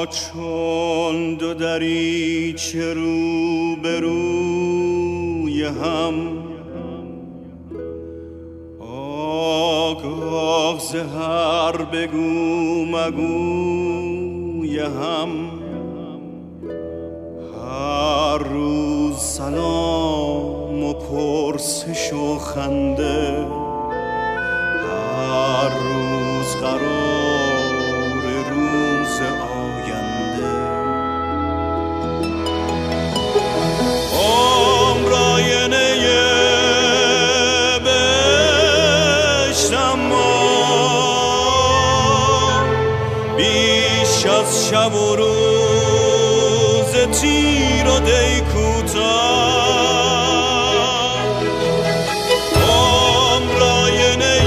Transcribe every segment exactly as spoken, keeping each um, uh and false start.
چون دو دریچه رو به روی هم، آگاه ز هر بگو مگوی هم، هر روز سلام و پرسش و خنده، هر روز قرار روز آینده. عمر آینه بهشت، اما بیش از شب و روز تیر و دی کوتاه. عمر آینه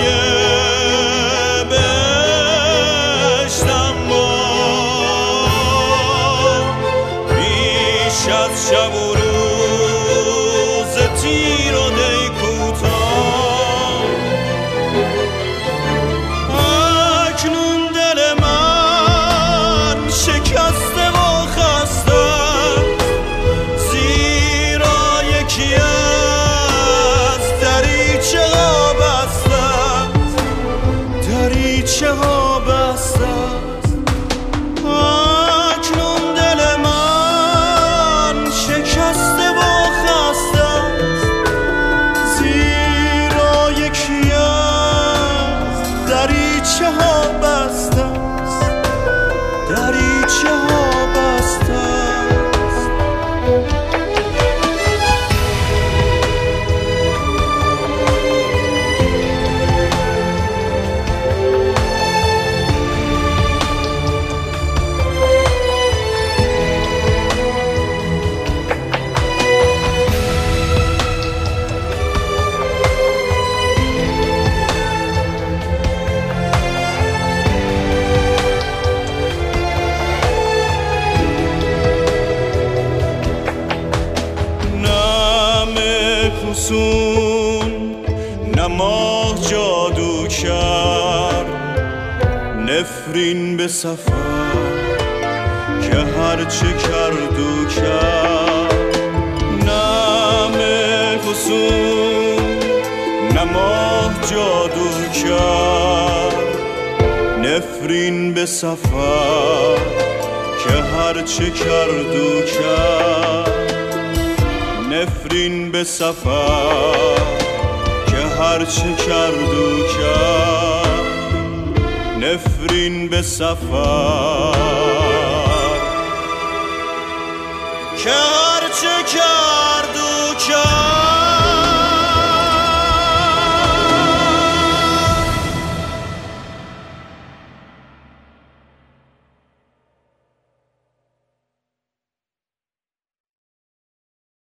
بهشت، اما بیش از شب و روز تیر و دی کوتاه. اکنون دل من شکسته و خسته، زیرا یکی از دریچه ها بسته است، دریچه ها بسته است. اکنون دل من شکسته و خسته است، زیرا یکی از دریچه ها بسته است، دریچه ها بسته است. نه ماه جادو کرد، نفرین به سفر که هرچه کرد و کرد. نه مه‌فسون نه ماه جادو کرد، نفرین به سفر که هرچه کرد و کرد. نفرین به سفر که هرچه کرد و کرد. نفرین به سفر که هرچه کرد